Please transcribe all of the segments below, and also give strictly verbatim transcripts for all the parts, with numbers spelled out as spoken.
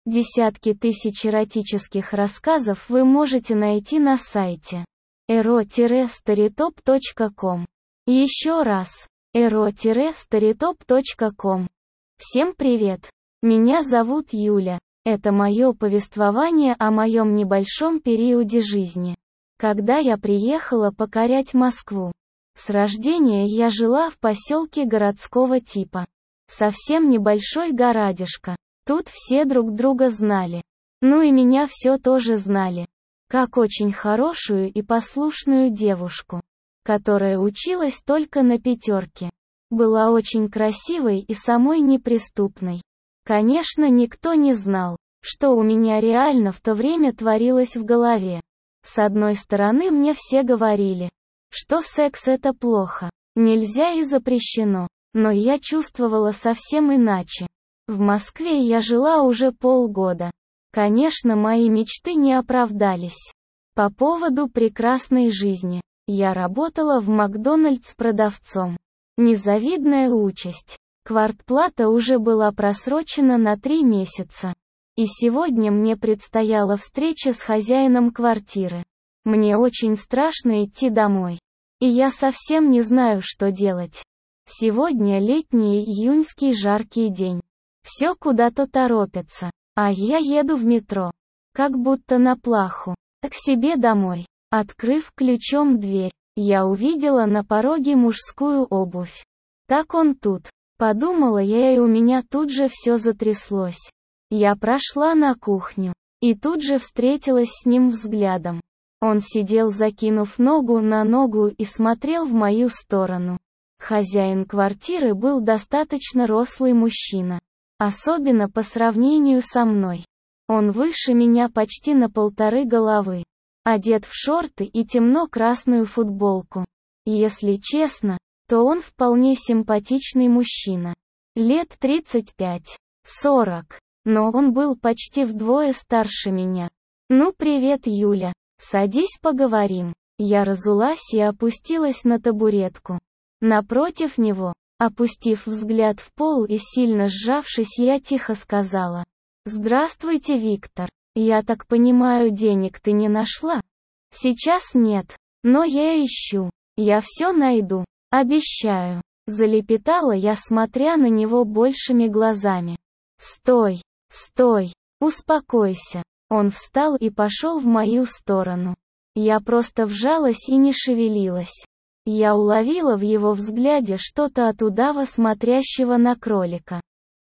Десятки тысяч эротических рассказов вы можете найти на сайте эро старитоп точка ком. Еще раз, эро старитоп точка ком. Всем привет! Меня зовут Юля. Это мое повествование о моем небольшом периоде жизни. Когда я приехала покорять Москву. С рождения я жила в поселке городского типа. Совсем небольшой городишко. Тут все друг друга знали. Ну и меня все тоже знали. Как очень хорошую и послушную девушку, которая училась только на пятерке. Была очень красивой и самой неприступной. Конечно, никто не знал, что у меня реально в то время творилось в голове. С одной стороны, мне все говорили, что секс это плохо, нельзя и запрещено, но я чувствовала совсем иначе. В Москве я жила уже полгода. Конечно, мои мечты не оправдались. По поводу прекрасной жизни. Я работала в Макдональдс продавцом. Незавидная участь. Квартплата уже была просрочена на три месяца. И сегодня мне предстояла встреча с хозяином квартиры. Мне очень страшно идти домой. И я совсем не знаю, что делать. Сегодня летний июньский жаркий день. Все куда-то торопятся, а я еду в метро. Как будто на плаху. К себе домой. Открыв ключом дверь, я увидела на пороге мужскую обувь. Так он тут. Подумала я, и у меня тут же все затряслось. Я прошла на кухню. И тут же встретилась с ним взглядом. Он сидел, закинув ногу на ногу, и смотрел в мою сторону. Хозяин квартиры был достаточно рослый мужчина. Особенно по сравнению со мной. Он выше меня почти на полторы головы. Одет в шорты и темно-красную футболку. Если честно, то он вполне симпатичный мужчина. Лет тридцать пять сорок. Но он был почти вдвое старше меня. «Ну привет, Юля. Садись, поговорим». Я разулась и опустилась на табуретку. Напротив него. Опустив взгляд в пол и сильно сжавшись, я тихо сказала. «Здравствуйте, Виктор. Я так понимаю, денег ты не нашла?» «Сейчас нет. Но я ищу. Я все найду. Обещаю». Залепетала я, смотря на него большими глазами. «Стой. Стой. Успокойся». Он встал и пошел в мою сторону. Я просто вжалась и не шевелилась. Я уловила в его взгляде что-то от удава, смотрящего на кролика.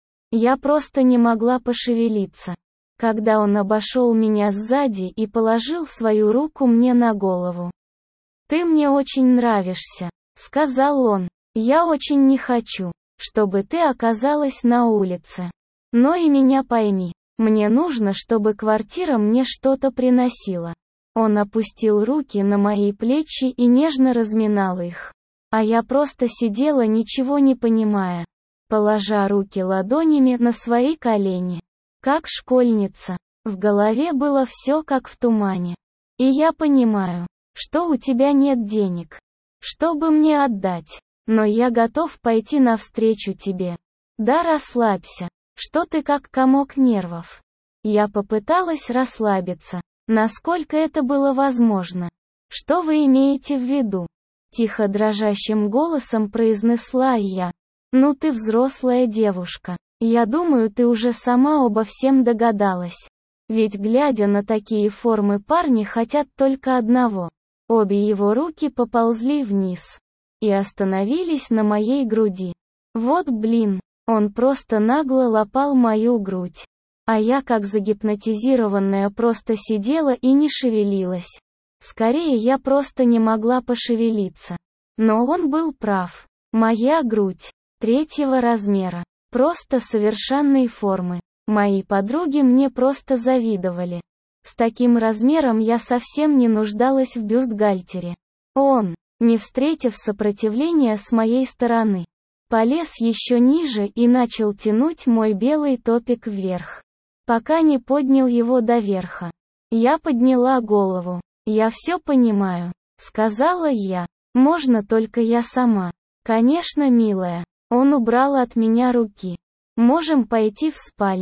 Я просто не могла пошевелиться. Когда он обошел меня сзади и положил свою руку мне на голову. «Ты мне очень нравишься», — сказал он. «Я очень не хочу, чтобы ты оказалась на улице. Но и меня пойми, мне нужно, чтобы квартира мне что-то приносила». Он опустил руки на мои плечи и нежно разминал их. А я просто сидела, ничего не понимая, положа руки ладонями на свои колени. Как школьница. В голове было все как в тумане. И я понимаю, что у тебя нет денег, чтобы мне отдать. Но я готов пойти навстречу тебе. Да расслабься, что ты как комок нервов. Я попыталась расслабиться. Насколько это было возможно? Что вы имеете в виду? Тихо дрожащим голосом произнесла я. Ну ты взрослая девушка. Я думаю, ты уже сама обо всем догадалась. Ведь глядя на такие формы, парни хотят только одного. Обе его руки поползли вниз. И остановились на моей груди. Вот блин, он просто нагло лапал мою грудь. А я, как загипнотизированная, просто сидела и не шевелилась. Скорее, я просто не могла пошевелиться. Но он был прав. Моя грудь. Третьего размера. Просто совершенной формы. Мои подруги мне просто завидовали. С таким размером я совсем не нуждалась в бюстгальтере. Он, не встретив сопротивления с моей стороны, полез еще ниже и начал тянуть мой белый топик вверх. Пока не поднял его до верха. Я подняла голову. «Я все понимаю», — сказала я. «Можно только я сама». «Конечно, милая». Он убрал от меня руки. «Можем пойти в спальню.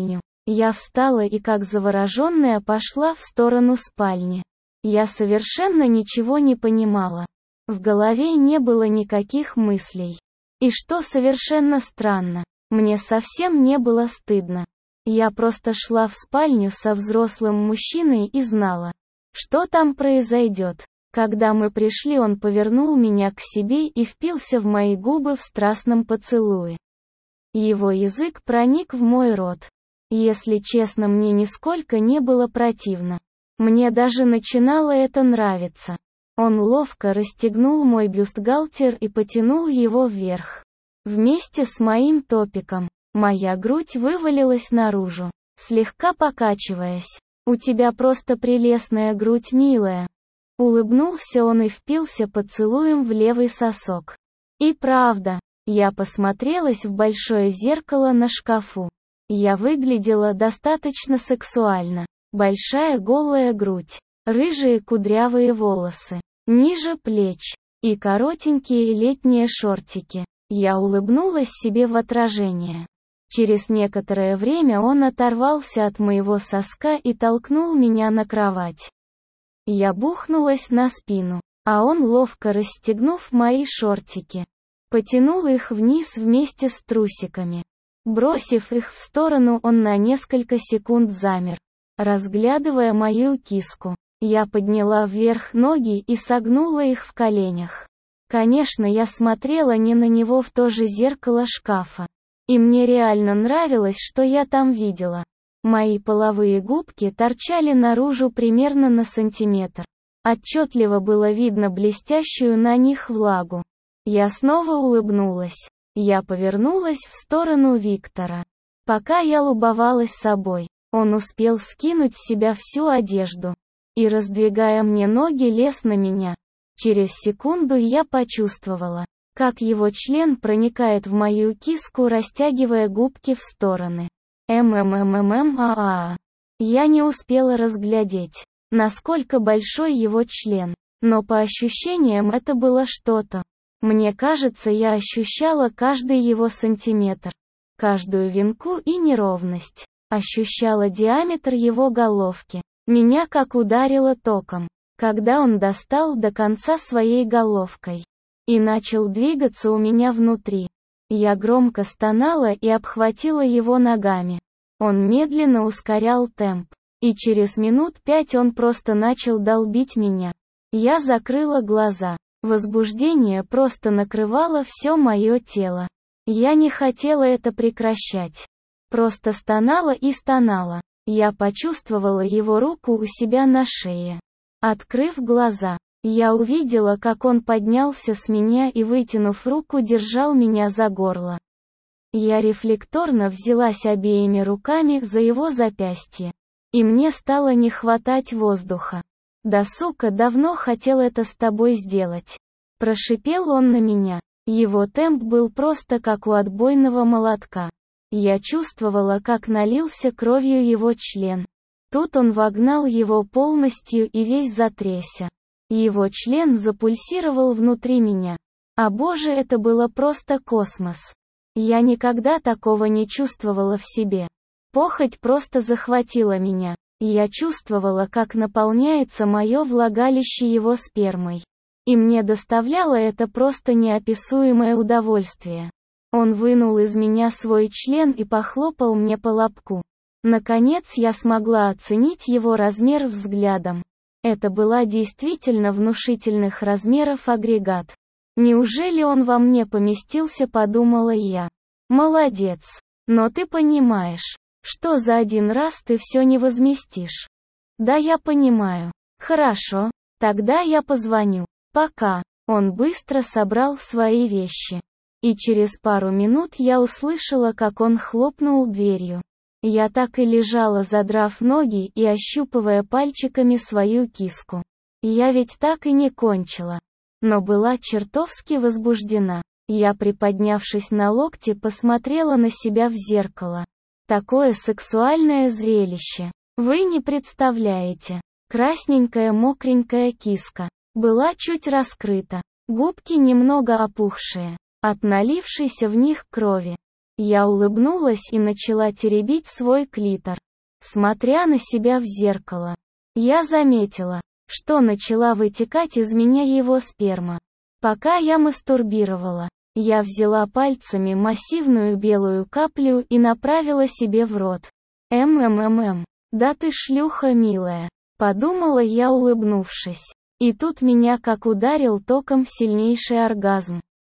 Я встала и как завороженная пошла в сторону спальни. Я совершенно ничего не понимала. В голове не было никаких мыслей. И что совершенно странно, мне совсем не было стыдно. Я просто шла в спальню со взрослым мужчиной и знала, что там произойдет. Когда мы пришли, он повернул меня к себе и впился в мои губы в страстном поцелуе. Его язык проник в мой рот. Если честно, мне нисколько не было противно. Мне даже начинало это нравиться. Он ловко расстегнул мой бюстгальтер и потянул его вверх. Вместе с моим топиком, моя грудь вывалилась наружу, слегка покачиваясь. «У тебя просто прелестная грудь, милая». Улыбнулся он и впился поцелуем в левый сосок. И правда, я посмотрелась в большое зеркало на шкафу. Я выглядела достаточно сексуально. Большая голая грудь, рыжие кудрявые волосы, ниже плеч, и коротенькие летние шортики. Я улыбнулась себе в отражение. Через некоторое время он оторвался от моего соска и толкнул меня на кровать. Я бухнулась на спину, а он, ловко расстегнув мои шортики, потянул их вниз вместе с трусиками. Бросив их в сторону, он на несколько секунд замер, разглядывая мою киску. Я подняла вверх ноги и согнула их в коленях. Конечно, я смотрела не на него в то же зеркало шкафа. И мне реально нравилось, что я там видела. Мои половые губки торчали наружу примерно на сантиметр. Отчетливо было видно блестящую на них влагу. Я снова улыбнулась. Я повернулась в сторону Виктора. Пока я любовалась собой, он успел скинуть с себя всю одежду. И, раздвигая мне ноги, лез на меня. Через секунду я почувствовала, как его член проникает в мою киску, растягивая губки в стороны. ММММАА. Я не успела разглядеть, насколько большой его член, но по ощущениям это было что-то. Мне кажется, я ощущала каждый его сантиметр, каждую венку и неровность. Ощущала диаметр его головки. Меня как ударило током, когда он достал до конца своей головкой и начал двигаться у меня внутри. Я громко стонала и обхватила его ногами. Он медленно ускорял темп, и через минут пять он просто начал долбить меня. Я закрыла глаза. Возбуждение просто накрывало все мое тело. Я не хотела это прекращать. Просто стонала и стонала. Я почувствовала его руку у себя на шее. Открыв глаза, я увидела, как он поднялся с меня и, вытянув руку, держал меня за горло. Я рефлекторно взялась обеими руками за его запястье. И мне стало не хватать воздуха. «Да сука, давно хотел это с тобой сделать». Прошипел он на меня. Его темп был просто как у отбойного молотка. Я чувствовала, как налился кровью его член. Тут он вогнал его полностью и весь затрясся. Его член запульсировал внутри меня. А боже, это было просто космос. Я никогда такого не чувствовала в себе. Похоть просто захватила меня. Я чувствовала, как наполняется мое влагалище его спермой. И мне доставляло это просто неописуемое удовольствие. Он вынул из меня свой член и похлопал мне по лобку. Наконец я смогла оценить его размер взглядом. Это была действительно внушительных размеров агрегат. Неужели он во мне поместился, подумала я. Молодец. Но ты понимаешь, что за один раз ты все не возместишь. Да, я понимаю. Хорошо, тогда я позвоню. Пока. Он быстро собрал свои вещи. И через пару минут я услышала, как он хлопнул дверью. Я так и лежала, задрав ноги и ощупывая пальчиками свою киску. Я ведь так и не кончила. Но была чертовски возбуждена. Я, приподнявшись на локте, посмотрела на себя в зеркало. Такое сексуальное зрелище. Вы не представляете. Красненькая мокренькая киска была чуть раскрыта. Губки немного опухшие от налившейся в них крови. Я улыбнулась и начала теребить свой клитор, смотря на себя в зеркало. Я заметила, что начала вытекать из меня его сперма. Пока я мастурбировала, я взяла пальцами массивную белую каплю и направила себе в рот. «Мммм, да ты шлюха милая», — подумала я, улыбнувшись. И тут меня как ударил током сильнейший оргазм.